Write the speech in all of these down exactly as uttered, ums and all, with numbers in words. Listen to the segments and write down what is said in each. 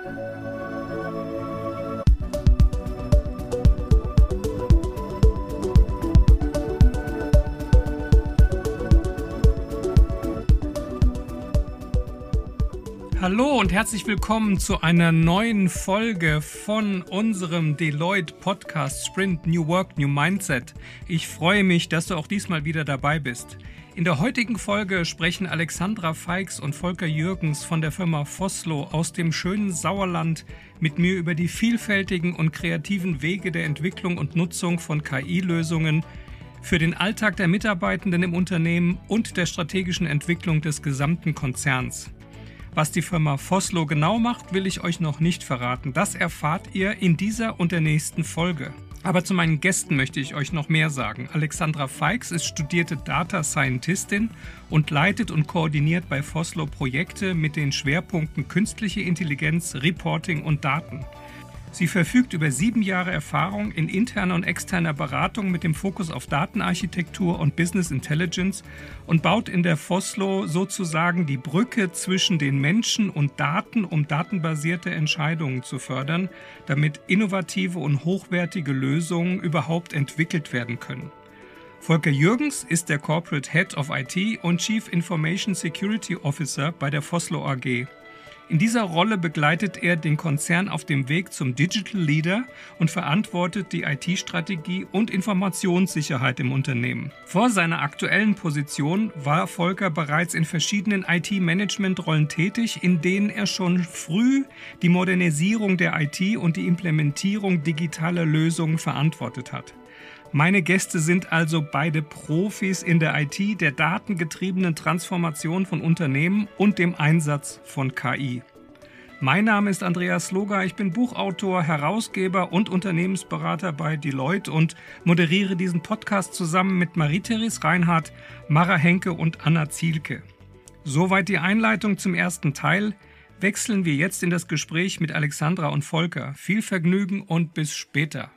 Hallo und herzlich willkommen zu einer neuen Folge von unserem Deloitte Podcast Sprint New Work, New Mindset. Ich freue mich, dass du auch diesmal wieder dabei bist. In der heutigen Folge sprechen Alexandra Feix und Volker Jürgens von der Firma Vossloh aus dem schönen Sauerland mit mir über die vielfältigen und kreativen Wege der Entwicklung und Nutzung von K I-Lösungen für den Alltag der Mitarbeitenden im Unternehmen und der strategischen Entwicklung des gesamten Konzerns. Was die Firma Vossloh genau macht, will ich euch noch nicht verraten. Das erfahrt ihr in dieser und der nächsten Folge. Aber zu meinen Gästen möchte ich euch noch mehr sagen. Alexandra Feix ist studierte Data Scientistin und leitet und koordiniert bei Vossloh Projekte mit den Schwerpunkten künstliche Intelligenz, Reporting und Daten. Sie verfügt über sieben Jahre Erfahrung in interner und externer Beratung mit dem Fokus auf Datenarchitektur und Business Intelligence und baut in der Vossloh sozusagen die Brücke zwischen den Menschen und Daten, um datenbasierte Entscheidungen zu fördern, damit innovative und hochwertige Lösungen überhaupt entwickelt werden können. Volker Jürgens ist der Corporate Head of I T und Chief Information Security Officer bei der Vossloh A G. In dieser Rolle begleitet er den Konzern auf dem Weg zum Digital Leader und verantwortet die I T-Strategie und Informationssicherheit im Unternehmen. Vor seiner aktuellen Position war Volker bereits in verschiedenen I T-Management-Rollen tätig, in denen er schon früh die Modernisierung der I T und die Implementierung digitaler Lösungen verantwortet hat. Meine Gäste sind also beide Profis in der I T, der datengetriebenen Transformation von Unternehmen und dem Einsatz von K I. Mein Name ist Andreas Loger, ich bin Buchautor, Herausgeber und Unternehmensberater bei Deloitte und moderiere diesen Podcast zusammen mit Marie-Therese Reinhardt, Mara Henke und Anna Zielke. Soweit die Einleitung zum ersten Teil. Wechseln wir jetzt in das Gespräch mit Alexandra und Volker. Viel Vergnügen und bis später.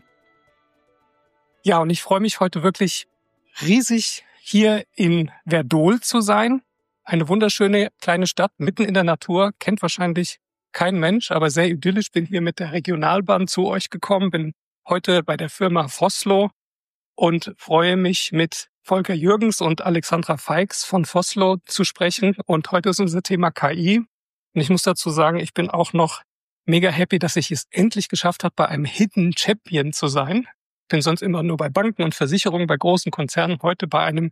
Ja, und ich freue mich heute wirklich riesig, hier in Werdohl zu sein. Eine wunderschöne kleine Stadt mitten in der Natur, kennt wahrscheinlich kein Mensch, aber sehr idyllisch. Bin hier mit der Regionalbahn zu euch gekommen, bin heute bei der Firma Vossloh und freue mich, mit Volker Jürgens und Alexandra Feix von Vossloh zu sprechen. Und heute ist unser Thema K I. Und ich muss dazu sagen, ich bin auch noch mega happy, dass ich es endlich geschafft habe, bei einem Hidden Champion zu sein. Bin sonst immer nur bei Banken und Versicherungen, bei großen Konzernen, heute bei einem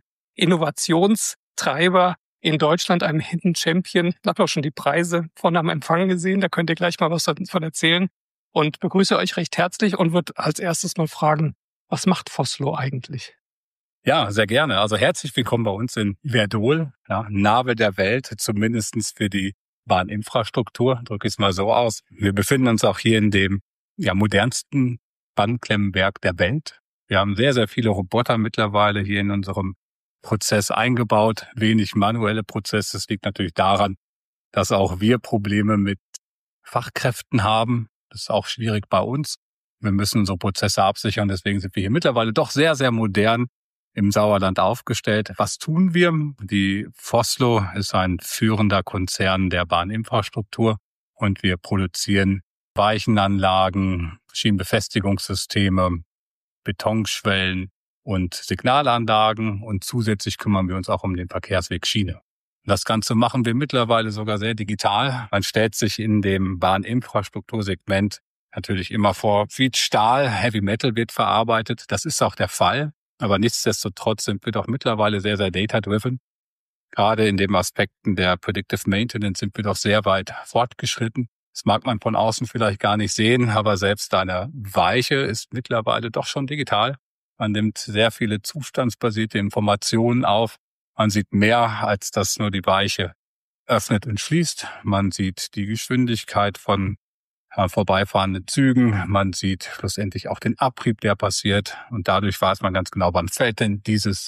Innovationstreiber in Deutschland, einem Hidden Champion. Ich habe auch schon die Preise vorne am Empfang gesehen, da könnt ihr gleich mal was davon erzählen. Und begrüße euch recht herzlich und würde als erstes mal fragen, was macht Vossloh eigentlich? Ja, sehr gerne. Also herzlich willkommen bei uns in Werdohl, ja, Nabe der Welt, zumindestens für die Bahninfrastruktur, drücke ich es mal so aus. Wir befinden uns auch hier in dem ja, modernsten Bandklemmenwerk der Welt. Wir haben sehr, sehr viele Roboter mittlerweile hier in unserem Prozess eingebaut, wenig manuelle Prozesse. Das liegt natürlich daran, dass auch wir Probleme mit Fachkräften haben. Das ist auch schwierig bei uns. Wir müssen unsere Prozesse absichern, deswegen sind wir hier mittlerweile doch sehr, sehr modern im Sauerland aufgestellt. Was tun wir? Die Vossloh ist ein führender Konzern der Bahninfrastruktur und wir produzieren Weichenanlagen, Schienenbefestigungssysteme, Betonschwellen und Signalanlagen und zusätzlich kümmern wir uns auch um den Verkehrsweg Schiene. Das Ganze machen wir mittlerweile sogar sehr digital. Man stellt sich in dem Bahninfrastruktursegment natürlich immer vor, viel Stahl, Heavy Metal wird verarbeitet. Das ist auch der Fall, aber nichtsdestotrotz sind wir doch mittlerweile sehr, sehr data-driven. Gerade in den Aspekten der Predictive Maintenance sind wir doch sehr weit fortgeschritten. Das mag man von außen vielleicht gar nicht sehen, aber selbst eine Weiche ist mittlerweile doch schon digital. Man nimmt sehr viele zustandsbasierte Informationen auf. Man sieht mehr, als dass nur die Weiche öffnet und schließt. Man sieht die Geschwindigkeit von äh, vorbeifahrenden Zügen. Man sieht schlussendlich auch den Abrieb, der passiert. Und dadurch weiß man ganz genau, wann fällt denn dieses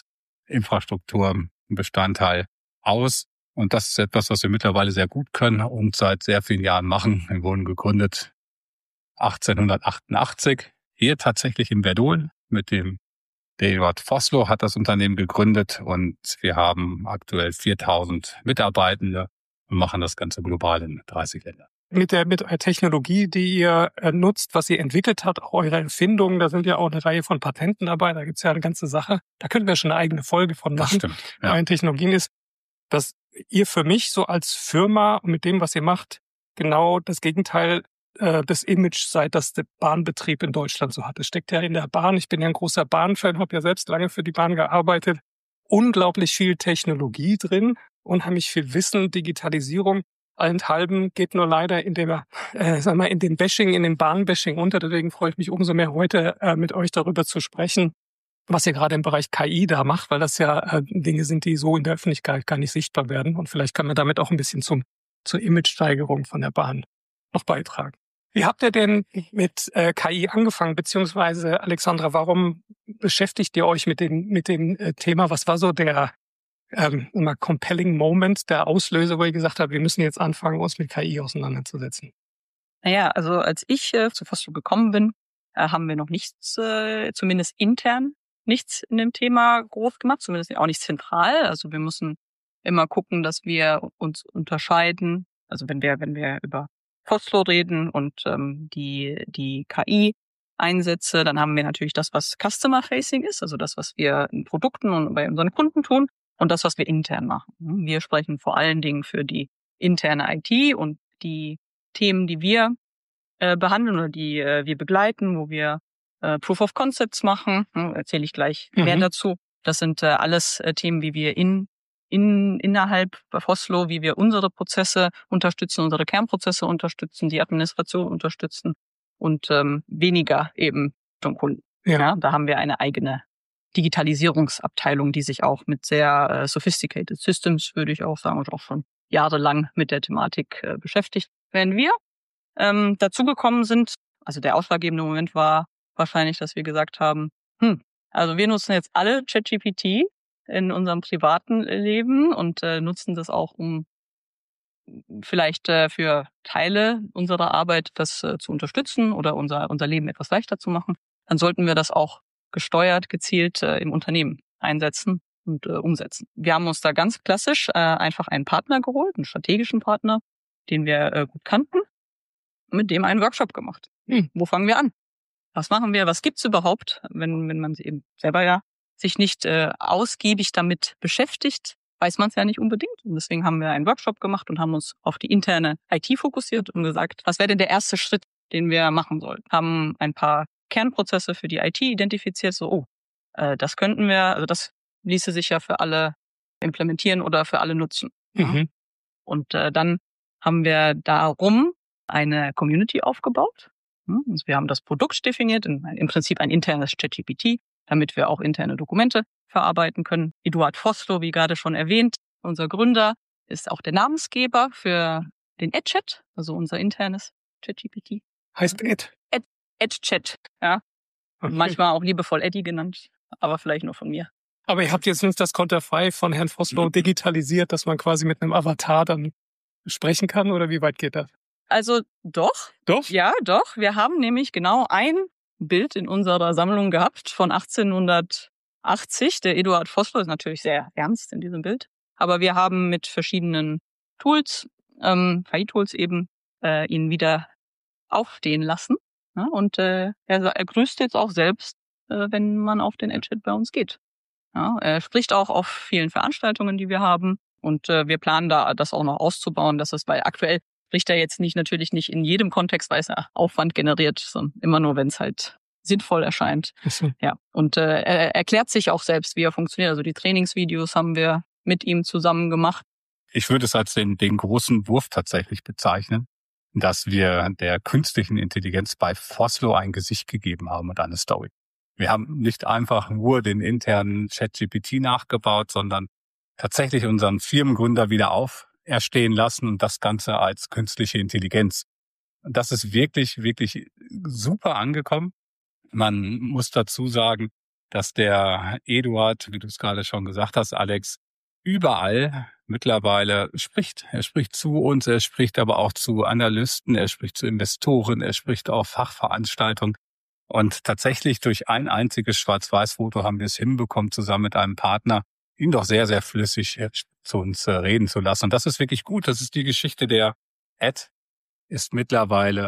Infrastrukturbestandteil aus. Und das ist etwas, was wir mittlerweile sehr gut können und seit sehr vielen Jahren machen. Wir wurden gegründet achtzehnhundertachtundachtzig, hier tatsächlich in Werdohl mit dem Deloitte Vossloh hat das Unternehmen gegründet und wir haben aktuell viertausend Mitarbeitende und machen das Ganze global in dreißig Ländern. mit der mit der Technologie, die ihr äh, nutzt, was ihr entwickelt habt, auch eure Erfindungen, da sind ja auch eine Reihe von Patenten dabei, da gibt's ja eine ganze Sache. Da können wir schon eine eigene Folge von Das machen. stimmt. Bei Ja. euren Technologien ist, dass ihr für mich so als Firma und mit dem, was ihr macht, genau das Gegenteil äh, des Image seid, das der Bahnbetrieb in Deutschland so hat. Es steckt ja in der Bahn. Ich bin ja ein großer Bahnfan, habe ja selbst lange für die Bahn gearbeitet. Unglaublich viel Technologie drin, unheimlich viel Wissen, Digitalisierung. Allenthalben geht nur leider in dem, äh, sag mal, in dem Bashing, in dem Bahnbashing unter. Deswegen freue ich mich umso mehr heute äh, mit euch darüber zu sprechen, was ihr gerade im Bereich K I da macht, weil das ja äh, Dinge sind, die so in der Öffentlichkeit gar nicht sichtbar werden. Und vielleicht kann man damit auch ein bisschen zum zur Imagesteigerung von der Bahn noch beitragen. Wie habt ihr denn mit äh, K I angefangen? Beziehungsweise, Alexandra, warum beschäftigt ihr euch mit dem mit dem äh, Thema? Was war so der ähm, immer compelling Moment, der Auslöser, wo ihr gesagt habt, wir müssen jetzt anfangen, uns mit K I auseinanderzusetzen? Naja, also als ich äh, zu Foslo gekommen bin, äh, haben wir noch nichts, äh, zumindest intern, nichts in dem Thema groß gemacht, zumindest auch nicht zentral. Also wir müssen immer gucken, dass wir uns unterscheiden. Also wenn wir wenn wir über Foslo reden und ähm, die die K I-Einsätze, dann haben wir natürlich das, was Customer-Facing ist, also das, was wir in Produkten und bei unseren Kunden tun und das, was wir intern machen. Wir sprechen vor allen Dingen für die interne I T und die Themen, die wir äh, behandeln oder die äh, wir begleiten, wo wir äh, Proof of Concepts machen, hm, erzähle ich gleich mhm. mehr dazu. Das sind äh, alles äh, Themen, wie wir in in innerhalb bei Foslo, wie wir unsere Prozesse unterstützen, unsere Kernprozesse unterstützen, die Administration unterstützen und ähm, weniger eben zum Kunden. Ja. Ja, da haben wir eine eigene Digitalisierungsabteilung, die sich auch mit sehr äh, sophisticated Systems, würde ich auch sagen, und auch schon jahrelang mit der Thematik äh, beschäftigt. Wenn wir ähm, dazugekommen sind, also der ausschlaggebende Moment war wahrscheinlich, dass wir gesagt haben, hm, also wir nutzen jetzt alle ChatGPT in unserem privaten Leben und äh, nutzen das auch, um vielleicht äh, für Teile unserer Arbeit das äh, zu unterstützen oder unser unser Leben etwas leichter zu machen. Dann sollten wir das auch gesteuert, gezielt äh, im Unternehmen einsetzen und äh, umsetzen. Wir haben uns da ganz klassisch äh, einfach einen Partner geholt, einen strategischen Partner, den wir äh, gut kannten, mit dem einen Workshop gemacht. Hm, wo fangen wir an? Was machen wir? Was gibt's überhaupt, wenn wenn man eben selber ja sich nicht äh, ausgiebig damit beschäftigt, weiß man es ja nicht unbedingt. Und deswegen haben wir einen Workshop gemacht und haben uns auf die interne I T fokussiert und gesagt, was wäre denn der erste Schritt, den wir machen sollen? Haben ein paar Kernprozesse für die I T identifiziert, so, oh, äh, das könnten wir, also das ließe sich ja für alle implementieren oder für alle nutzen. Mhm. Ja? Und äh, dann haben wir darum eine Community aufgebaut. Hm? Also wir haben das Produkt definiert, in, im Prinzip ein internes ChatGPT, damit wir auch interne Dokumente verarbeiten können. Eduard Foslo, wie gerade schon erwähnt, unser Gründer, ist auch der Namensgeber für den EdChat, also unser internes ChatGPT. Heißt Ed? Ed, EdChat, ja. Okay. Manchmal auch liebevoll Eddie genannt, aber vielleicht nur von mir. Aber ihr habt jetzt nicht das Konterfei von Herrn Foslo digitalisiert, dass man quasi mit einem Avatar dann sprechen kann, oder wie weit geht das? Also doch. Doch? Ja, doch. Wir haben nämlich genau ein Bild in unserer Sammlung gehabt von achtzehnhundertachtzig. Der Eduard Foslo ist natürlich sehr ernst in diesem Bild. Aber wir haben mit verschiedenen Tools, ähm, K I-Tools eben, äh, ihn wieder aufstehen lassen. Ja, und äh, er, er grüßt jetzt auch selbst, äh, wenn man auf den EdChat bei uns geht. Ja, er spricht auch auf vielen Veranstaltungen, die wir haben. Und äh, wir planen da, das auch noch auszubauen, dass es, weil aktuell spricht er jetzt nicht natürlich nicht in jedem Kontext, weil es ja Aufwand generiert, sondern immer nur, wenn es halt sinnvoll erscheint. Mhm. Ja, und äh, er erklärt sich auch selbst, wie er funktioniert. Also die Trainingsvideos haben wir mit ihm zusammen gemacht. Ich würde es als den, den großen Wurf tatsächlich bezeichnen, dass wir der künstlichen Intelligenz bei Foslo ein Gesicht gegeben haben und eine Story. Wir haben nicht einfach nur den internen ChatGPT nachgebaut, sondern tatsächlich unseren Firmengründer wieder auferstehen lassen und das Ganze als künstliche Intelligenz. Und das ist wirklich, wirklich super angekommen. Man muss dazu sagen, dass der Eduard, wie du es gerade schon gesagt hast, Alex, überall mittlerweile spricht. Er spricht zu uns, er spricht aber auch zu Analysten, er spricht zu Investoren, er spricht auf Fachveranstaltungen. Und tatsächlich durch ein einziges Schwarz-Weiß-Foto haben wir es hinbekommen, zusammen mit einem Partner, ihn doch sehr, sehr flüssig zu uns reden zu lassen. Und das ist wirklich gut. Das ist die Geschichte der Ed ist mittlerweile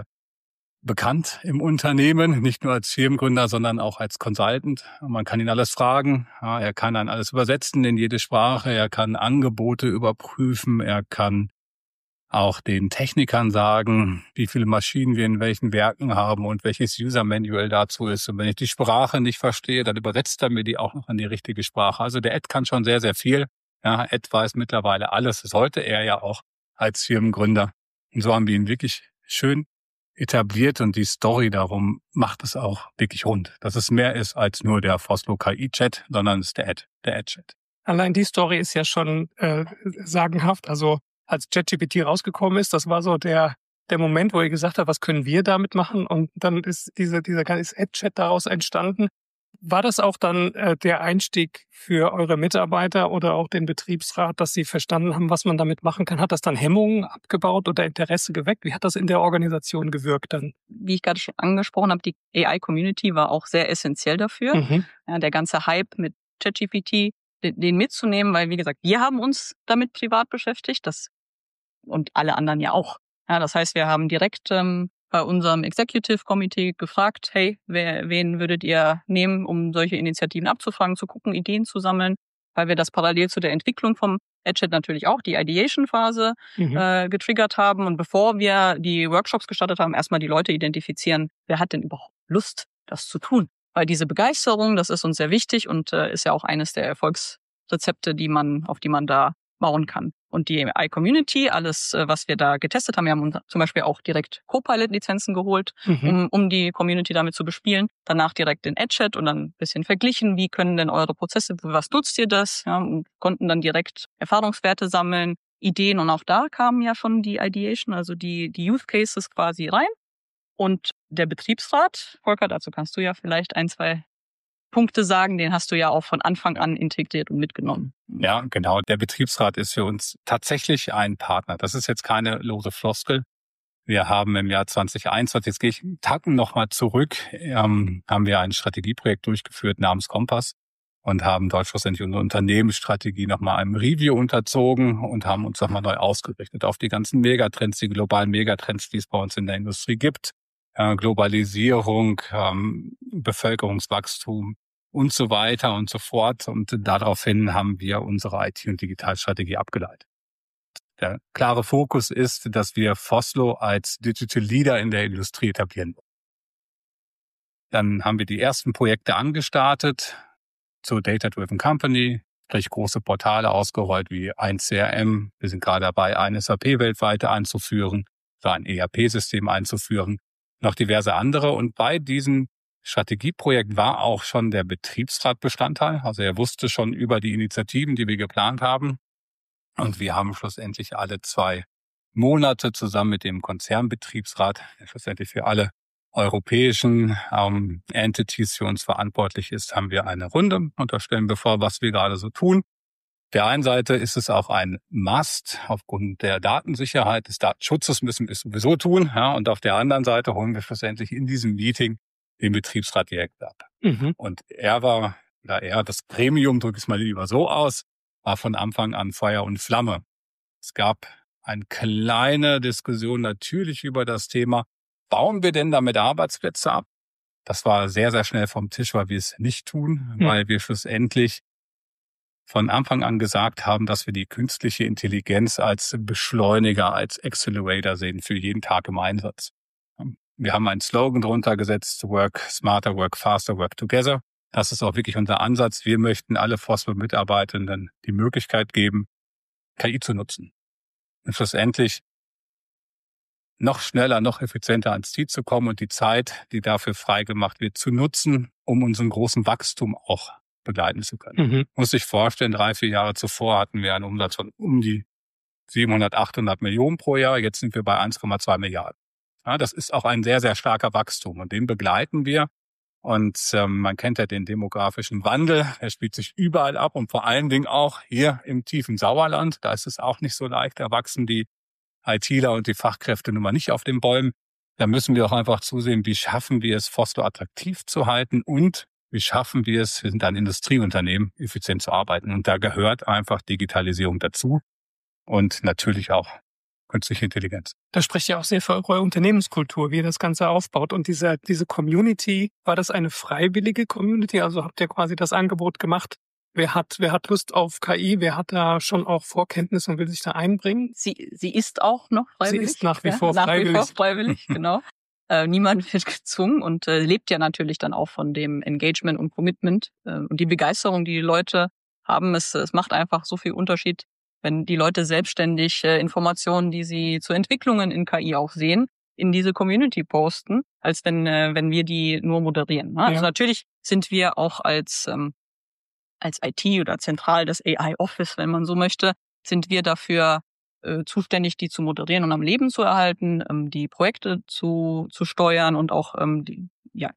bekannt im Unternehmen, nicht nur als Firmengründer, sondern auch als Consultant. Man kann ihn alles fragen. Ja, er kann dann alles übersetzen in jede Sprache. Er kann Angebote überprüfen. Er kann auch den Technikern sagen, wie viele Maschinen wir in welchen Werken haben und welches User-Manual dazu ist. Und wenn ich die Sprache nicht verstehe, dann übersetzt er mir die auch noch in die richtige Sprache. Also der Ed kann schon sehr, sehr viel. Ja, Ed weiß mittlerweile alles. Das sollte er ja auch als Firmengründer. Und so haben wir ihn wirklich schön etabliert und die Story darum macht es auch wirklich rund. Dass es mehr ist als nur der Foslo K I-Chat, sondern es ist der Ed, der Ed-Chat. Allein die Story ist ja schon äh, sagenhaft. Also als ChatGPT rausgekommen ist, das war so der der Moment, wo ihr gesagt habt, was können wir damit machen? Und dann ist diese, dieser ganze Ed-Chat daraus entstanden. War das auch dann äh, der Einstieg für eure Mitarbeiter oder auch den Betriebsrat, dass sie verstanden haben, was man damit machen kann? Hat das dann Hemmungen abgebaut oder Interesse geweckt? Wie hat das in der Organisation gewirkt dann? Wie ich gerade schon angesprochen habe, die A I-Community war auch sehr essentiell dafür. Mhm. Ja, der ganze Hype mit ChatGPT, den, den mitzunehmen, weil, wie gesagt, wir haben uns damit privat beschäftigt, das und alle anderen ja auch. Ja, das heißt, wir haben direkt ähm, bei unserem Executive Committee gefragt, hey, wer, wen würdet ihr nehmen, um solche Initiativen abzufangen, zu gucken, Ideen zu sammeln, weil wir das parallel zu der Entwicklung vom Ed-Chat natürlich auch die Ideation-Phase Mhm. äh, getriggert haben. Und bevor wir die Workshops gestartet haben, erstmal die Leute identifizieren, wer hat denn überhaupt Lust, das zu tun? Weil diese Begeisterung, das ist uns sehr wichtig und äh, ist ja auch eines der Erfolgsrezepte, die man, auf die man da bauen kann. Und die A I-Community, alles, was wir da getestet haben, wir haben uns zum Beispiel auch direkt Copilot-Lizenzen geholt, Mhm. um, um die Community damit zu bespielen. Danach direkt den Ed-Chat und dann ein bisschen verglichen, wie können denn eure Prozesse, was nutzt ihr das? Ja, und konnten dann direkt Erfahrungswerte sammeln, Ideen. Und auch da kamen ja schon die Ideation, also die, die Use Cases quasi rein. Und der Betriebsrat, Volker, dazu kannst du ja vielleicht ein, zwei Punkte sagen, den hast du ja auch von Anfang an integriert und mitgenommen. Ja, genau. Der Betriebsrat ist für uns tatsächlich ein Partner. Das ist jetzt keine lose Floskel. Wir haben im Jahr zwanzig einundzwanzig, jetzt gehe ich einen Tacken nochmal zurück, ähm, haben wir ein Strategieprojekt durchgeführt namens Kompass und haben dort schlussendlich unsere Unternehmensstrategie nochmal einem Review unterzogen und haben uns nochmal neu ausgerichtet auf die ganzen Megatrends, die globalen Megatrends, die es bei uns in der Industrie gibt. Äh, Globalisierung, ähm, Bevölkerungswachstum und so weiter und so fort. Und daraufhin haben wir unsere I T- und Digitalstrategie abgeleitet. Der klare Fokus ist, dass wir Foslo als Digital Leader in der Industrie etablieren. Dann haben wir die ersten Projekte angestartet zur Data-Driven Company, sprich große Portale ausgerollt wie ein C R M. Wir sind gerade dabei, ein S A P weltweit einzuführen, so ein E R P-System einzuführen, noch diverse andere. Und bei diesem Strategieprojekt war auch schon der Betriebsrat Bestandteil. Also er wusste schon über die Initiativen, die wir geplant haben. Und wir haben schlussendlich alle zwei Monate zusammen mit dem Konzernbetriebsrat, der schlussendlich für alle europäischen ähm, Entities für uns verantwortlich ist, haben wir eine Runde und da stellen wir vor, was wir gerade so tun. Auf der einen Seite ist es auch ein Must. Aufgrund der Datensicherheit, des Datenschutzes müssen wir es sowieso tun. Ja, und auf der anderen Seite holen wir schlussendlich in diesem Meeting den Betriebsrat direkt ab. Mhm. Und er war, oder er, das Premium, drücke ich es mal lieber so aus, war von Anfang an Feuer und Flamme. Es gab eine kleine Diskussion natürlich über das Thema, bauen wir denn damit Arbeitsplätze ab? Das war sehr, sehr schnell vom Tisch, weil wir es nicht tun, Mhm. weil wir schlussendlich von Anfang an gesagt haben, dass wir die künstliche Intelligenz als Beschleuniger, als Accelerator sehen für jeden Tag im Einsatz. Wir haben einen Slogan drunter gesetzt, Work smarter, work faster, work together. Das ist auch wirklich unser Ansatz. Wir möchten alle Foslo-Mitarbeitenden die Möglichkeit geben, K I zu nutzen. Und schlussendlich noch schneller, noch effizienter ans Ziel zu kommen und die Zeit, die dafür freigemacht wird, zu nutzen, um unseren großen Wachstum auch begleiten zu können. Mhm. Muss sich vorstellen, drei, vier Jahre zuvor hatten wir einen Umsatz von um die siebenhundert, achthundert Millionen pro Jahr. Jetzt sind wir bei eins Komma zwei Milliarden. Ja, das ist auch ein sehr, sehr starker Wachstum und den begleiten wir. Und ähm, man kennt ja den demografischen Wandel. Er spielt sich überall ab und vor allen Dingen auch hier im tiefen Sauerland. Da ist es auch nicht so leicht. Da wachsen die ITler und die Fachkräfte nun mal nicht auf den Bäumen. Da müssen wir auch einfach zusehen, wie schaffen wir es, Foslo attraktiv zu halten und wie schaffen wir es, wir sind ein Industrieunternehmen, effizient zu arbeiten. Und da gehört einfach Digitalisierung dazu und natürlich auch künstliche Intelligenz. Das spricht ja auch sehr für eure Unternehmenskultur, wie ihr das Ganze aufbaut. Und diese, diese Community, war das eine freiwillige Community? Also habt ihr quasi das Angebot gemacht? Wer hat, wer hat Lust auf K I? Wer hat da schon auch Vorkenntnisse und will sich da einbringen? Sie, sie ist auch noch freiwillig. Sie ist nach wie ja, vor nach freiwillig. Nach wie vor freiwillig, genau. Äh, niemand wird gezwungen und äh, lebt ja natürlich dann auch von dem Engagement und Commitment äh, und die Begeisterung, die die Leute haben. Es, es macht einfach so viel Unterschied, wenn die Leute selbstständig äh, Informationen, die sie zu Entwicklungen in K I auch sehen, in diese Community posten, als wenn äh, wenn wir die nur moderieren. Ne? Ja. Also natürlich sind wir auch als ähm, als I T oder zentral das A I Office, wenn man so möchte, sind wir dafür äh, zuständig, die zu moderieren und am Leben zu erhalten, ähm, die Projekte zu zu steuern und auch ähm, die ja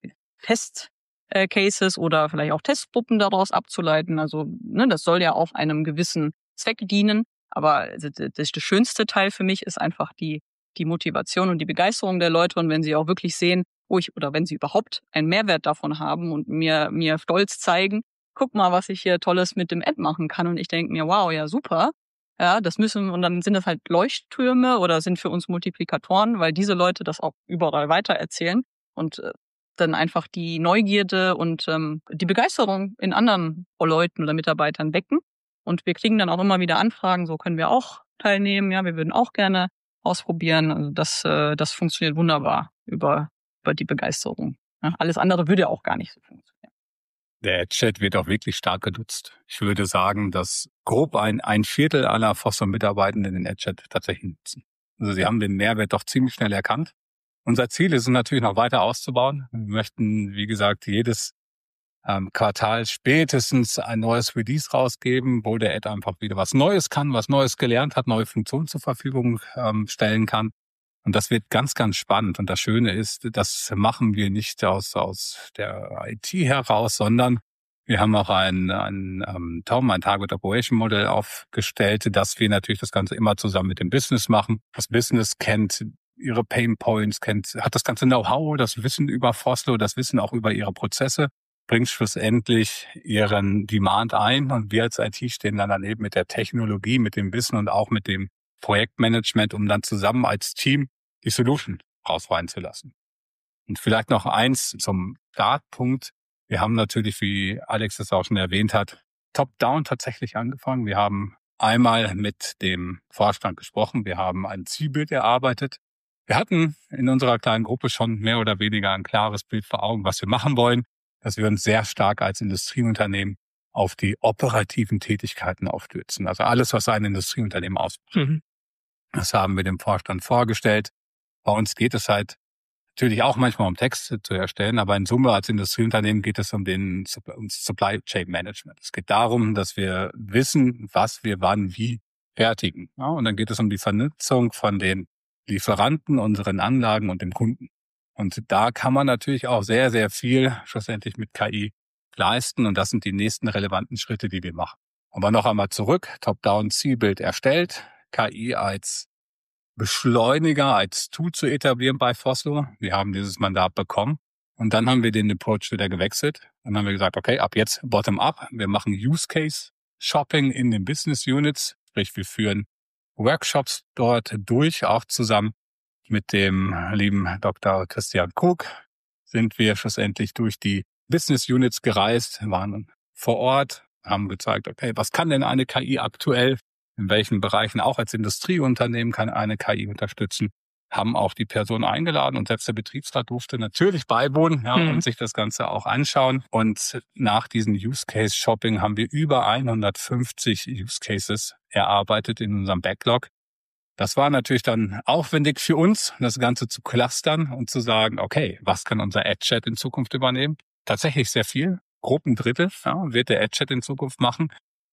Testcases äh, oder vielleicht auch Testgruppen daraus abzuleiten. Also ne, das soll ja auch einem gewissen Zweck dienen. Aber das, das schönste Teil für mich ist einfach die die Motivation und die Begeisterung der Leute. Und wenn sie auch wirklich sehen, wo ich oder wenn sie überhaupt einen Mehrwert davon haben und mir mir stolz zeigen, guck mal, was ich hier Tolles mit dem Ad machen kann. Und ich denke mir, wow, ja super. Ja, das müssen, und dann sind das halt Leuchttürme oder sind für uns Multiplikatoren, weil diese Leute das auch überall weitererzählen und äh, dann einfach die Neugierde und ähm, die Begeisterung in anderen Leuten oder Mitarbeitern wecken. Und wir kriegen dann auch immer wieder Anfragen, so können wir auch teilnehmen, ja, wir würden auch gerne ausprobieren. Also das, äh, das funktioniert wunderbar über, über die Begeisterung. Ja, alles andere würde auch gar nicht so funktionieren. Der Chat wird auch wirklich stark genutzt. Ich würde sagen, dass grob ein, ein Viertel aller Foster-Mitarbeitenden den AdChat tatsächlich nutzen. Also sie haben den Mehrwert doch ziemlich schnell erkannt. Unser Ziel ist es natürlich noch weiter auszubauen. Wir möchten, wie gesagt, jedes ähm, Quartal spätestens ein neues Release rausgeben, wo der Ad einfach wieder was Neues kann, was Neues gelernt hat, neue Funktionen zur Verfügung ähm, stellen kann. Und das wird ganz, ganz spannend. Und das Schöne ist, das machen wir nicht aus, aus der I T heraus, sondern wir haben auch ein, ein ähm, T O M, ein Target Operation Modell aufgestellt, dass wir natürlich das Ganze immer zusammen mit dem Business machen. Das Business kennt ihre Pain Points, kennt, hat das ganze Know-how, das Wissen über Foslo, das Wissen auch über ihre Prozesse, bringt schlussendlich ihren Demand ein. Und wir als I T stehen dann daneben mit der Technologie, mit dem Wissen und auch mit dem Projektmanagement, um dann zusammen als Team die Solution rausrein zu lassen. Und vielleicht noch eins zum Startpunkt. Wir haben natürlich, wie Alex das auch schon erwähnt hat, top-down tatsächlich angefangen. Wir haben einmal mit dem Vorstand gesprochen. Wir haben ein Zielbild erarbeitet. Wir hatten in unserer kleinen Gruppe schon mehr oder weniger ein klares Bild vor Augen, was wir machen wollen, dass wir uns sehr stark als Industrieunternehmen auf die operativen Tätigkeiten aufstürzen. Also alles, was ein Industrieunternehmen ausmacht. Mhm. Das haben wir dem Vorstand vorgestellt. Bei uns geht es halt natürlich auch manchmal um Texte zu erstellen, aber in Summe als Industrieunternehmen geht es um den um Supply Chain Management. Es geht darum, dass wir wissen, was wir wann wie fertigen. Ja, und dann geht es um die Vernetzung von den Lieferanten, unseren Anlagen und dem Kunden. Und da kann man natürlich auch sehr, sehr viel schlussendlich mit K I leisten. Und das sind die nächsten relevanten Schritte, die wir machen. Aber noch einmal zurück, Top-Down Zielbild erstellt, K I als Beschleuniger, als Tool zu etablieren bei Foslo. Wir haben dieses Mandat bekommen. Und dann haben wir den Approach wieder gewechselt. Dann haben wir gesagt, okay, ab jetzt bottom-up. Wir machen Use-Case-Shopping in den Business Units. Sprich, wir führen Workshops dort durch, auch zusammen mit dem lieben Doktor Christian Krug sind wir schlussendlich durch die Business Units gereist, waren vor Ort, haben gezeigt, okay, was kann denn eine K I aktuell, in welchen Bereichen auch als Industrieunternehmen kann eine K I unterstützen, haben auch die Person eingeladen und selbst der Betriebsrat durfte natürlich beiwohnen ja, mhm. und sich das Ganze auch anschauen. Und nach diesem Use-Case-Shopping haben wir über hundertfünfzig Use-Cases erarbeitet in unserem Backlog. Das war natürlich dann aufwendig für uns, das Ganze zu clustern und zu sagen, okay, was kann unser AdChat in Zukunft übernehmen? Tatsächlich sehr viel, grob ein Drittel ja, wird der AdChat in Zukunft machen.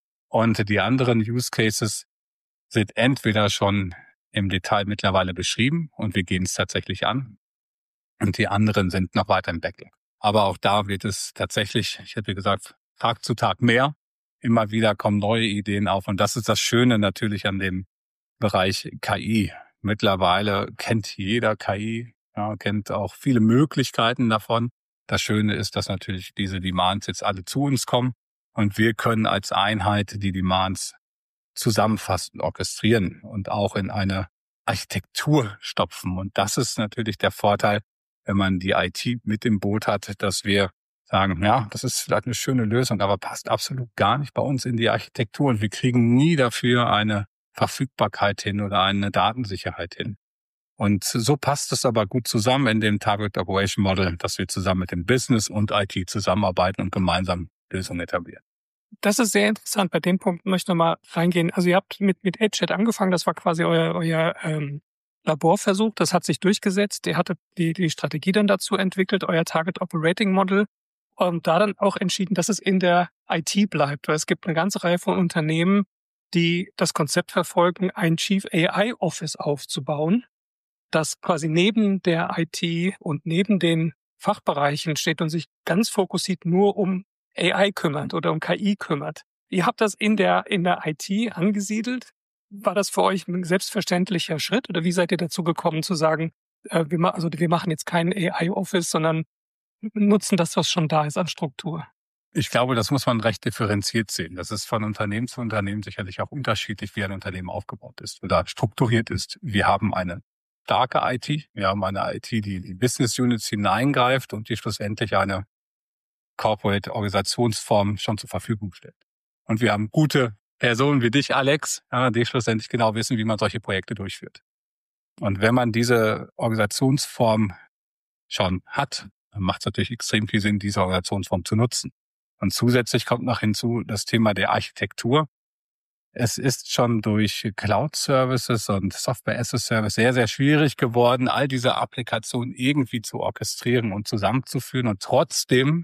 Und die anderen Use Cases sind entweder schon im Detail mittlerweile beschrieben und wir gehen es tatsächlich an. Und die anderen sind noch weiter im Backlog. Aber auch da wird es tatsächlich, ich hätte gesagt, Tag zu Tag mehr. Immer wieder kommen neue Ideen auf. Und das ist das Schöne natürlich an dem Bereich K I. Mittlerweile kennt jeder K I, ja, kennt auch viele Möglichkeiten davon. Das Schöne ist, dass natürlich diese Demands jetzt alle zu uns kommen und wir können als Einheit die Demands zusammenfassen, orchestrieren und auch in eine Architektur stopfen. Und das ist natürlich der Vorteil, wenn man die I T mit im Boot hat, dass wir sagen, ja, das ist vielleicht eine schöne Lösung, aber passt absolut gar nicht bei uns in die Architektur. Und wir kriegen nie dafür eine Verfügbarkeit hin oder eine Datensicherheit hin. Und so passt es aber gut zusammen in dem Target Operation Model, dass wir zusammen mit dem Business und I T zusammenarbeiten und gemeinsam Lösungen etablieren. Das ist sehr interessant. Bei dem Punkt möchte ich nochmal reingehen. Also ihr habt mit, mit EdgeChat angefangen. Das war quasi euer, euer ähm, Laborversuch. Das hat sich durchgesetzt. Ihr hattet die, die Strategie dann dazu entwickelt, euer Target Operating Model. Und da dann auch entschieden, dass es in der I T bleibt. Weil es gibt eine ganze Reihe von Unternehmen, die das Konzept verfolgen, ein Chief A I Office aufzubauen, das quasi neben der I T und neben den Fachbereichen steht und sich ganz fokussiert nur um A I kümmert oder um K I kümmert. Ihr habt das in der in der I T angesiedelt. War das für euch ein selbstverständlicher Schritt oder wie seid ihr dazu gekommen zu sagen, äh, wir, ma- also wir machen jetzt kein A I Office, sondern nutzen das, was schon da ist an Struktur? Ich glaube, das muss man recht differenziert sehen. Das ist von Unternehmen zu Unternehmen sicherlich auch unterschiedlich, wie ein Unternehmen aufgebaut ist oder strukturiert ist. Wir haben eine starke I T, wir haben eine I T, die in die Business Units hineingreift und die schlussendlich eine Corporate Organisationsform schon zur Verfügung stellt. Und wir haben gute Personen wie dich, Alex, ja, die schlussendlich genau wissen, wie man solche Projekte durchführt. Und wenn man diese Organisationsform schon hat, dann macht es natürlich extrem viel Sinn, diese Organisationsform zu nutzen. Und zusätzlich kommt noch hinzu das Thema der Architektur. Es ist schon durch Cloud-Services und Software-as-a-Service sehr, sehr schwierig geworden, all diese Applikationen irgendwie zu orchestrieren und zusammenzuführen und trotzdem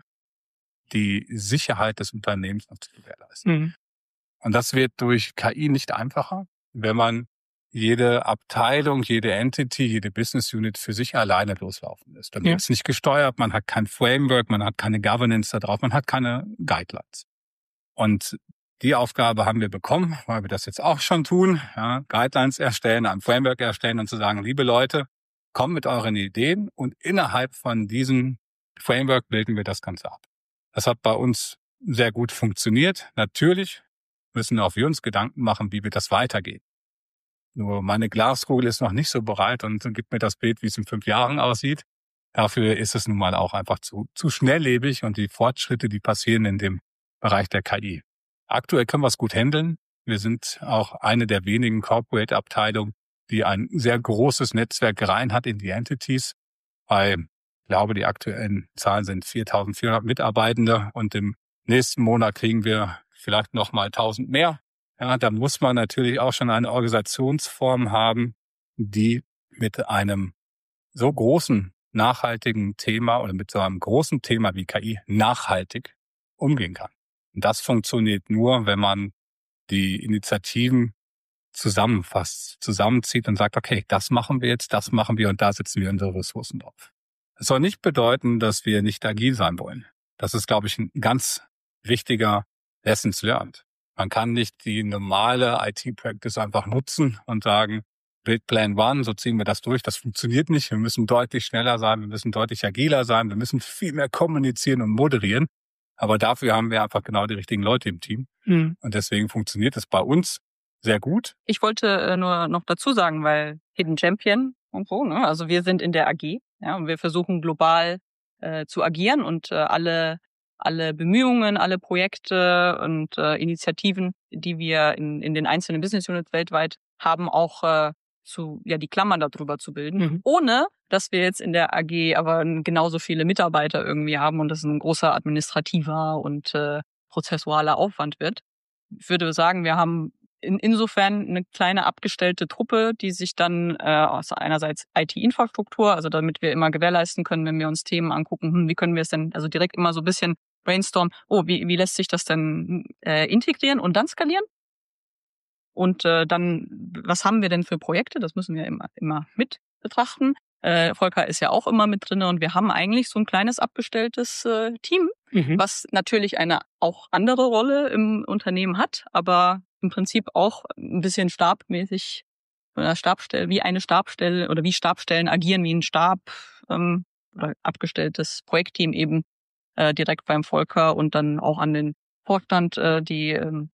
die Sicherheit des Unternehmens noch zu gewährleisten. Mhm. Und das wird durch K I nicht einfacher, wenn man jede Abteilung, jede Entity, jede Business Unit für sich alleine loslaufen lässt. Dann Ja. wird es nicht gesteuert, man hat kein Framework, man hat keine Governance da drauf, man hat keine Guidelines. Und die Aufgabe haben wir bekommen, weil wir das jetzt auch schon tun, ja, Guidelines erstellen, ein Framework erstellen und zu sagen, liebe Leute, kommt mit euren Ideen und innerhalb von diesem Framework bilden wir das Ganze ab. Das hat bei uns sehr gut funktioniert. Natürlich müssen auch wir uns Gedanken machen, wie wir das weitergehen. Nur meine Glaskugel ist noch nicht so bereit und gibt mir das Bild, wie es in fünf Jahren aussieht. Dafür ist es nun mal auch einfach zu, zu schnelllebig und die Fortschritte, die passieren in dem Bereich der K I. Aktuell können wir es gut handeln. Wir sind auch eine der wenigen Corporate-Abteilungen, die ein sehr großes Netzwerk rein hat in die Entities. Weil ich glaube, die aktuellen Zahlen sind viertausendvierhundert Mitarbeitende und im nächsten Monat kriegen wir vielleicht noch mal tausend mehr. Ja, da muss man natürlich auch schon eine Organisationsform haben, die mit einem so großen, nachhaltigen Thema oder mit so einem großen Thema wie K I nachhaltig umgehen kann. Und das funktioniert nur, wenn man die Initiativen zusammenfasst, zusammenzieht und sagt, okay, das machen wir jetzt, das machen wir und da setzen wir unsere Ressourcen drauf. Das soll nicht bedeuten, dass wir nicht agil sein wollen. Das ist, glaube ich, ein ganz wichtiger Lessons learned. Man kann nicht die normale I T-Practice einfach nutzen und sagen, Build Plan One, so ziehen wir das durch. Das funktioniert nicht. Wir müssen deutlich schneller sein, wir müssen deutlich agiler sein, wir müssen viel mehr kommunizieren und moderieren. Aber dafür haben wir einfach genau die richtigen Leute im Team. Mhm. Und deswegen funktioniert es bei uns sehr gut. Ich wollte äh, nur noch dazu sagen, weil Hidden Champion und so, ne? Also wir sind in der A G, ja, und wir versuchen global äh, zu agieren und äh, alle alle Bemühungen, alle Projekte und äh, Initiativen, die wir in in den einzelnen Business Units weltweit haben, auch äh, zu ja die Klammern darüber zu bilden, Mhm. ohne dass wir jetzt in der A G aber genauso viele Mitarbeiter irgendwie haben und das ein großer administrativer und äh, prozessualer Aufwand wird. Ich würde sagen, wir haben in, insofern eine kleine abgestellte Truppe, die sich dann äh, aus einerseits I T-Infrastruktur, also damit wir immer gewährleisten können, wenn wir uns Themen angucken, hm, wie können wir es denn, also direkt immer so ein bisschen brainstorm, oh, wie, wie lässt sich das denn äh, integrieren und dann skalieren? Und äh, dann, was haben wir denn für Projekte? Das müssen wir immer, immer mit betrachten. Äh, Volker ist ja auch immer mit drin und wir haben eigentlich so ein kleines abgestelltes äh, Team, Mhm. was natürlich eine auch andere Rolle im Unternehmen hat, aber im Prinzip auch ein bisschen stabmäßig oder Stabstelle, wie eine Stabstelle oder wie Stabstellen agieren, wie ein Stab ähm, oder abgestelltes Projektteam eben äh, direkt beim Volker und dann auch an den Vorstand, äh, die ähm,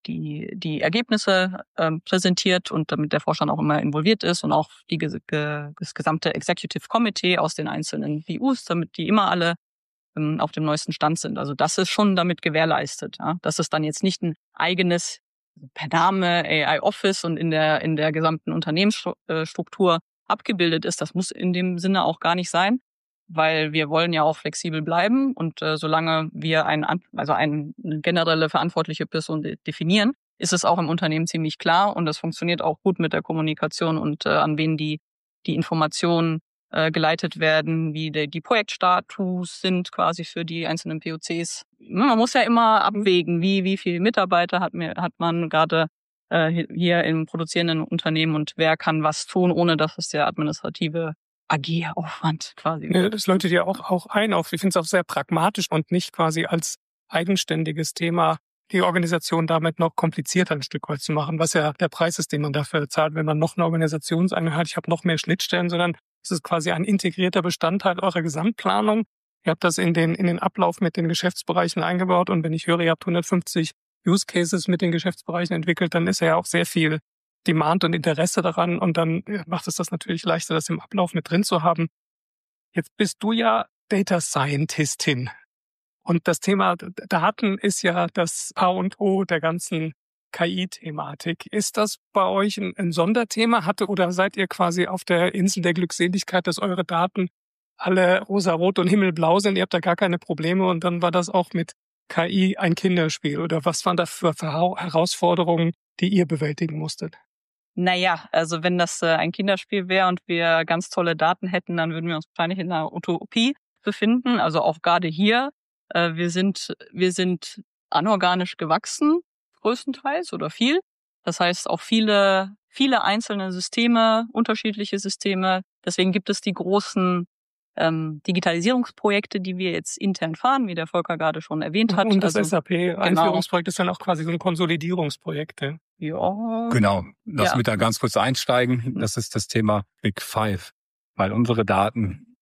die die Ergebnisse ähm, präsentiert und damit der Vorstand auch immer involviert ist und auch die das gesamte Executive Committee aus den einzelnen V Us, damit die immer alle ähm, auf dem neuesten Stand sind. Also das ist schon damit gewährleistet. Ja? Das ist dann jetzt nicht ein eigenes per Name A I Office und in der in der gesamten Unternehmensstruktur abgebildet ist. Das muss in dem Sinne auch gar nicht sein, weil wir wollen ja auch flexibel bleiben und äh, solange wir ein, also ein, eine generelle verantwortliche Person de- definieren, ist es auch im Unternehmen ziemlich klar und das funktioniert auch gut mit der Kommunikation und äh, an wen die die Informationen äh, geleitet werden, wie die, die Projektstatus sind quasi für die einzelnen P O Cs. Man muss ja immer abwägen, wie wie viele Mitarbeiter hat mir hat man gerade äh, hier im produzierenden Unternehmen und wer kann was tun, ohne dass es der administrative A G-Aufwand quasi. Ja, das läutet ja auch, auch ein auf. Ich finde es auch sehr pragmatisch und nicht quasi als eigenständiges Thema die Organisation damit noch komplizierter ein Stück weit zu machen, was ja der Preis ist, den man dafür zahlt, wenn man noch eine Organisationseinheit hat. Ich habe noch mehr Schnittstellen, sondern es ist quasi ein integrierter Bestandteil eurer Gesamtplanung. Ihr habt das in den, in den Ablauf mit den Geschäftsbereichen eingebaut und wenn ich höre, ihr habt hundertfünfzig Use Cases mit den Geschäftsbereichen entwickelt, dann ist ja auch sehr viel Demand und Interesse daran und dann macht es das natürlich leichter, das im Ablauf mit drin zu haben. Jetzt bist du ja Data Scientistin und das Thema Daten ist ja das A und O der ganzen K I-Thematik. Ist das bei euch ein, ein Sonderthema? Hatte oder seid ihr quasi auf der Insel der Glückseligkeit, dass eure Daten alle rosarot und himmelblau sind? Ihr habt da gar keine Probleme und dann war das auch mit K I ein Kinderspiel oder was waren da für Herausforderungen, die ihr bewältigen musstet? Naja, also wenn das äh, ein Kinderspiel wäre und wir ganz tolle Daten hätten, dann würden wir uns wahrscheinlich in einer Utopie befinden. Also auch gerade hier, äh, wir sind wir sind anorganisch gewachsen, größtenteils oder viel. Das heißt auch viele viele einzelne Systeme, unterschiedliche Systeme. Deswegen gibt es die großen ähm, Digitalisierungsprojekte, die wir jetzt intern fahren, wie der Volker gerade schon erwähnt hat. Und das also, S A P-Einführungsprojekt genau. ist dann auch quasi so ein Konsolidierungsprojekt. Ja. Ja. Genau, lass ja. mich da ganz kurz einsteigen. Das ist das Thema Big Five, weil unsere Daten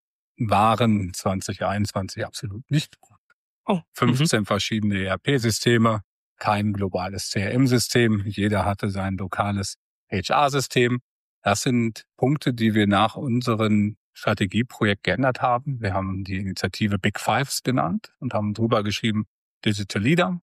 waren zwanzig einundzwanzig absolut nicht gut. Oh. fünfzehn Mhm. verschiedene E R P-Systeme, kein globales C R M-System. Jeder hatte sein lokales H R-System. Das sind Punkte, die wir nach unserem Strategieprojekt geändert haben. Wir haben die Initiative Big Fives genannt und haben drüber geschrieben Digital Leader.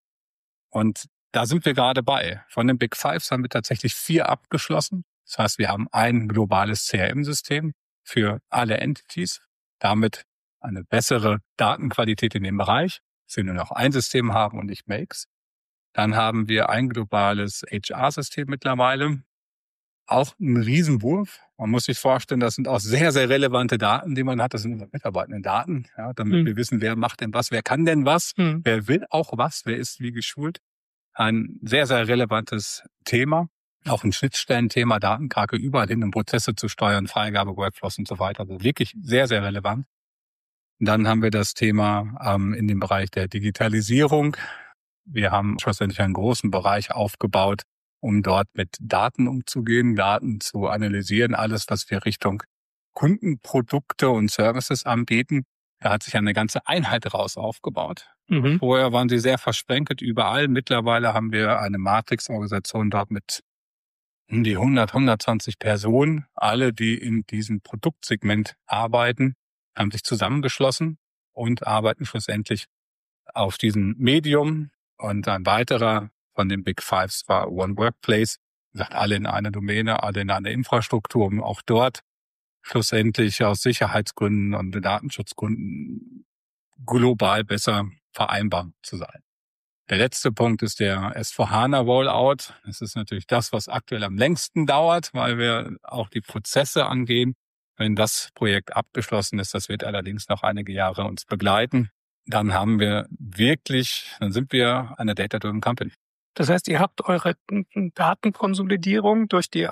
Und da sind wir gerade bei. Von den Big Fives haben wir tatsächlich vier abgeschlossen. Das heißt, wir haben ein globales C R M-System für alle Entities. Damit eine bessere Datenqualität in dem Bereich, dass wir nur noch ein System haben und nicht Makes. Dann haben wir ein globales H R-System mittlerweile. Auch ein Riesenwurf. Man muss sich vorstellen, das sind auch sehr, sehr relevante Daten, die man hat. Das sind unsere mitarbeitenden Daten, ja, damit hm. wir wissen, wer macht denn was, wer kann denn was, hm. wer will auch was, wer ist wie geschult. Ein sehr, sehr relevantes Thema. Auch ein Schnittstellenthema, Datenkrake überall hin, um Prozesse zu steuern, Freigabe, Workflows und so weiter. Also wirklich sehr, sehr relevant. Und dann haben wir das Thema ähm, in dem Bereich der Digitalisierung. Wir haben schlussendlich einen großen Bereich aufgebaut, um dort mit Daten umzugehen, Daten zu analysieren, alles, was wir Richtung Kundenprodukte und Services anbieten. Da hat sich eine ganze Einheit raus aufgebaut. Mhm. Vorher waren sie sehr versprenkelt überall. Mittlerweile haben wir eine Matrix-Organisation dort mit um die hundert, hundertzwanzig Personen. Alle, die in diesem Produktsegment arbeiten, haben sich zusammengeschlossen und arbeiten schlussendlich auf diesem Medium. Und ein weiterer von den Big Fives war One Workplace. Wie gesagt, alle in einer Domäne, alle in einer Infrastruktur, um auch dort schlussendlich aus Sicherheitsgründen und Datenschutzgründen global besser vereinbar zu sein. Der letzte Punkt ist der S vier HANA Rollout. Das ist natürlich das, was aktuell am längsten dauert, weil wir auch die Prozesse angehen. Wenn das Projekt abgeschlossen ist, das wird allerdings noch einige Jahre uns begleiten, dann haben wir wirklich, dann sind wir eine Data-Driven Company. Das heißt, ihr habt eure Datenkonsolidierung durch die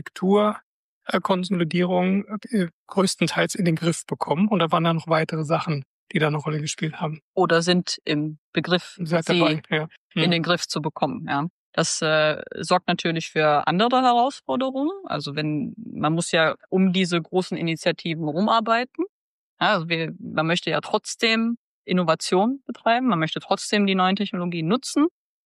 Architekturkonsolidierung größtenteils in den Griff bekommen oder waren da noch weitere Sachen, die da eine Rolle gespielt haben? Oder sind im Begriff, Seid sie dabei, ja. in Hm. den Griff zu bekommen, ja. Das äh, sorgt natürlich für andere Herausforderungen. Also wenn, man muss ja um diese großen Initiativen rumarbeiten. Ja, also wir, man möchte ja trotzdem Innovation betreiben, man möchte trotzdem die neuen Technologien nutzen.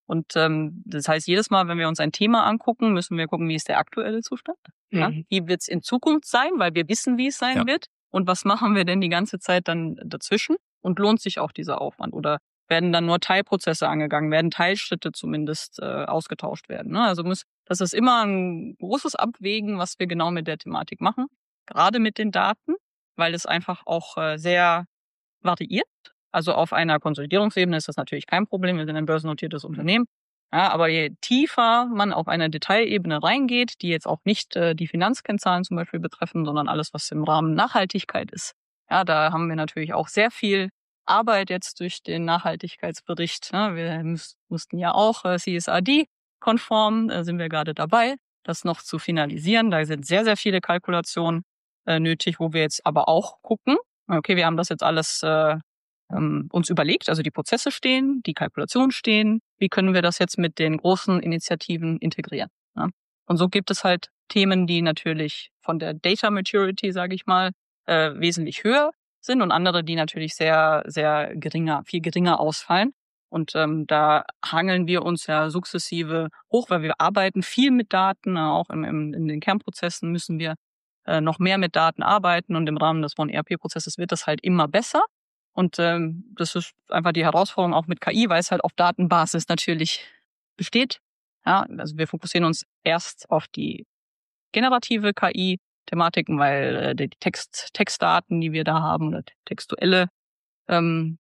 Und ähm, das heißt, jedes Mal, wenn wir uns ein Thema angucken, müssen wir gucken, wie ist der aktuelle Zustand? Mhm. Ja? Wie wird es in Zukunft sein, weil wir wissen, wie es sein ja. wird. Und was machen wir denn die ganze Zeit dann dazwischen? Und lohnt sich auch dieser Aufwand? Oder werden dann nur Teilprozesse angegangen, werden Teilschritte zumindest äh, ausgetauscht werden? Ne? Also muss, das ist immer ein großes Abwägen, was wir genau mit der Thematik machen. Gerade mit den Daten, weil es einfach auch äh, sehr variiert. Also auf einer Konsolidierungsebene ist das natürlich kein Problem, wir sind ein börsennotiertes Unternehmen. Ja, aber je tiefer man auf eine Detailebene reingeht, die jetzt auch nicht äh, die Finanzkennzahlen zum Beispiel betreffen, sondern alles, was im Rahmen Nachhaltigkeit ist, ja, da haben wir natürlich auch sehr viel Arbeit jetzt durch den Nachhaltigkeitsbericht. Ja, wir müß, mussten ja auch äh, C S R D-konform, äh, sind wir gerade dabei, das noch zu finalisieren. Da sind sehr, sehr viele Kalkulationen äh, nötig, wo wir jetzt aber auch gucken, okay, wir haben das jetzt alles äh, ähm, uns überlegt, also die Prozesse stehen, die Kalkulationen stehen, wie können wir das jetzt mit den großen Initiativen integrieren? Ja? Und so gibt es halt Themen, die natürlich von der Data Maturity, sage ich mal, äh, wesentlich höher sind und andere, die natürlich sehr, sehr geringer, viel geringer ausfallen. Und ähm, da hangeln wir uns ja sukzessive hoch, weil wir arbeiten viel mit Daten, auch im, im, in den Kernprozessen müssen wir äh, noch mehr mit Daten arbeiten und im Rahmen des One E R P-Prozesses wird das halt immer besser. Und ähm, das ist einfach die Herausforderung auch mit K I, weil es halt auf Datenbasis natürlich besteht. Ja, also wir fokussieren uns erst auf die generative K I-Thematiken, weil äh, die Text, Textdaten, die wir da haben, oder textuelle ähm,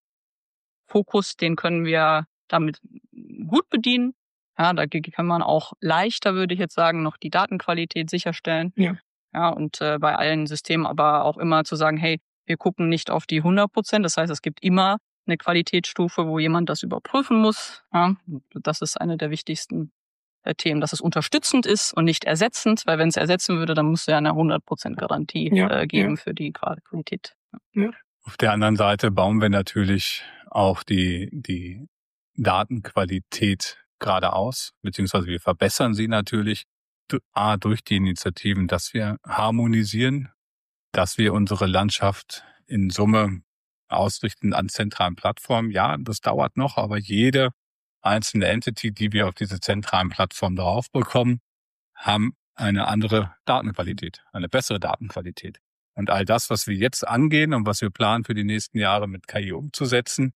Fokus, den können wir damit gut bedienen. Ja, da kann man auch leichter, würde ich jetzt sagen, noch die Datenqualität sicherstellen. Ja. Ja, und äh, bei allen Systemen aber auch immer zu sagen, hey, wir gucken nicht auf die hundert Prozent. Das heißt, es gibt immer eine Qualitätsstufe, wo jemand das überprüfen muss. Ja, das ist eine der wichtigsten äh, Themen, dass es unterstützend ist und nicht ersetzend, weil wenn es ersetzen würde, dann muss ja eine hundert Prozent Garantie ja, äh, geben ja. für die Qualität. Ja. Auf der anderen Seite bauen wir natürlich auch die, die Datenqualität gerade aus, beziehungsweise wir verbessern sie natürlich A, durch die Initiativen, dass wir harmonisieren, dass wir unsere Landschaft in Summe ausrichten an zentralen Plattformen. Ja, das dauert noch, aber jede einzelne Entity, die wir auf diese zentralen Plattformen drauf bekommen, haben eine andere Datenqualität, eine bessere Datenqualität. Und all das, was wir jetzt angehen und was wir planen für die nächsten Jahre mit K I umzusetzen,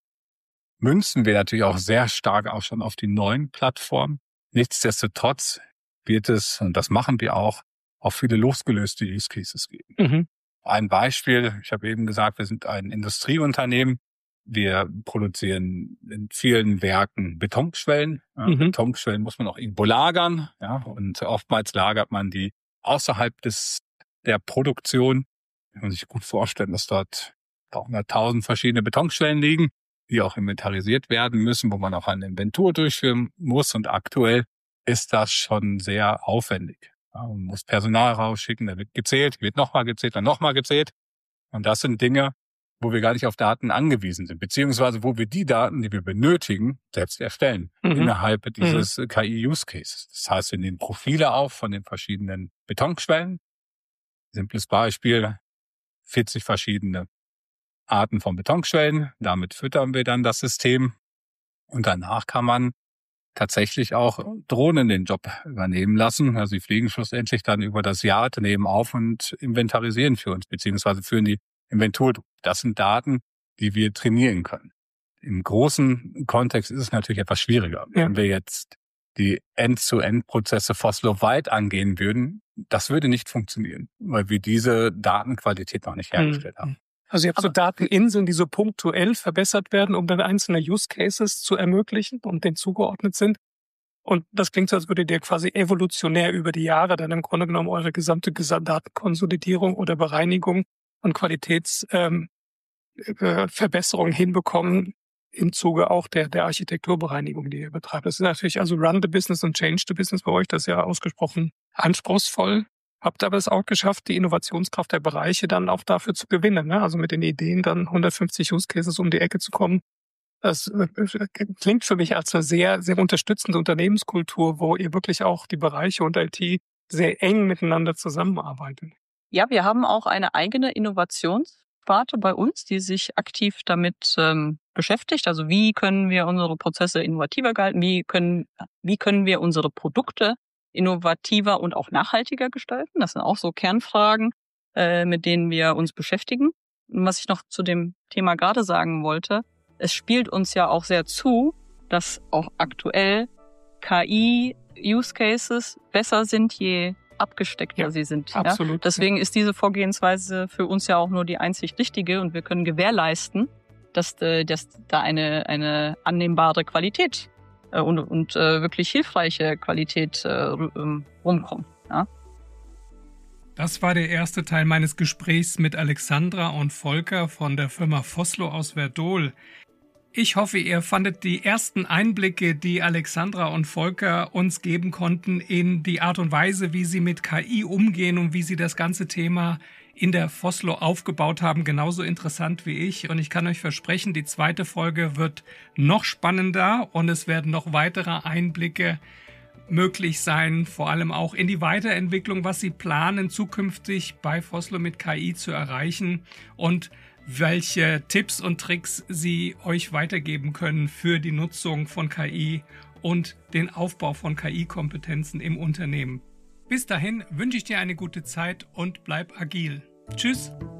münzen wir natürlich auch sehr stark auch schon auf die neuen Plattformen. Nichtsdestotrotz wird es, und das machen wir auch, auch viele losgelöste Use Cases geben. Mhm. Ein Beispiel, ich habe eben gesagt, wir sind ein Industrieunternehmen. Wir produzieren in vielen Werken Betonschwellen. Ja, mhm. Betonschwellen muss man auch irgendwo lagern. Ja, und oftmals lagert man die außerhalb des der Produktion. Man kann sich gut vorstellen, dass dort auch hunderttausend verschiedene Betonschwellen liegen, die auch inventarisiert werden müssen, wo man auch eine Inventur durchführen muss. Und aktuell ist das schon sehr aufwendig. Ja, man muss Personal rausschicken, da wird gezählt, wird nochmal gezählt, dann nochmal gezählt. Und das sind Dinge, wo wir gar nicht auf Daten angewiesen sind, beziehungsweise wo wir die Daten, die wir benötigen, selbst erstellen mhm. innerhalb dieses mhm. K I-Use-Cases. Das heißt, wir nehmen Profile auf von den verschiedenen Betonschwellen. Simples Beispiel, vierzig verschiedene Arten von Betonschwellen. Damit füttern wir dann das System. Und danach kann man tatsächlich auch Drohnen den Job übernehmen lassen. Also sie fliegen schlussendlich dann über das Yard, nehmen auf und inventarisieren für uns, beziehungsweise führen die Inventur. Das sind Daten, die wir trainieren können. Im großen Kontext ist es natürlich etwas schwieriger. Ja. Wenn wir jetzt die End-to-End-Prozesse fossilweit angehen würden, das würde nicht funktionieren, weil wir diese Datenqualität noch nicht hergestellt mhm. haben. Also ihr habt so Dateninseln, die so punktuell verbessert werden, um dann einzelne Use Cases zu ermöglichen und denen zugeordnet sind. Und das klingt so, als würdet ihr quasi evolutionär über die Jahre dann im Grunde genommen eure gesamte Datenkonsolidierung oder Bereinigung und Qualitätsverbesserung ähm, äh, hinbekommen im Zuge auch der, der Architekturbereinigung, die ihr betreibt. Das ist natürlich also Run the Business und Change the Business bei euch, das ist ja ausgesprochen anspruchsvoll. Habt aber es auch geschafft, die Innovationskraft der Bereiche dann auch dafür zu gewinnen, ne? Also mit den Ideen dann hundertfünfzig Use Cases um die Ecke zu kommen. Das klingt für mich als eine sehr, sehr unterstützende Unternehmenskultur, wo ihr wirklich auch die Bereiche und I T sehr eng miteinander zusammenarbeitet. Ja, wir haben auch eine eigene Innovations Sparte bei uns, die sich aktiv damit ähm, beschäftigt. Also wie können wir unsere Prozesse innovativer gestalten? Wie können, wie können wir unsere Produkte innovativer und auch nachhaltiger gestalten? Das sind auch so Kernfragen, äh, mit denen wir uns beschäftigen. Und was ich noch zu dem Thema gerade sagen wollte, es spielt uns ja auch sehr zu, dass auch aktuell K I-Use-Cases besser sind, je abgesteckter Ja, sie sind. absolut, Ja? Deswegen ist diese Vorgehensweise für uns ja auch nur die einzig richtige und wir können gewährleisten, dass, äh, dass da eine, eine annehmbare Qualität äh, und, und äh, wirklich hilfreiche Qualität äh, rumkommt. Ja? Das war der erste Teil meines Gesprächs mit Alexandra und Volker von der Firma Vossloh aus Werdohl. Ich hoffe, ihr fandet die ersten Einblicke, die Alexandra und Volker uns geben konnten, in die Art und Weise, wie sie mit K I umgehen und wie sie das ganze Thema in der Vossloh aufgebaut haben, genauso interessant wie ich. Und ich kann euch versprechen, die zweite Folge wird noch spannender und es werden noch weitere Einblicke möglich sein, vor allem auch in die Weiterentwicklung, was sie planen, zukünftig bei Vossloh mit K I zu erreichen und welche Tipps und Tricks sie euch weitergeben können für die Nutzung von K I und den Aufbau von K I-Kompetenzen im Unternehmen. Bis dahin wünsche ich dir eine gute Zeit und bleib agil. Tschüss!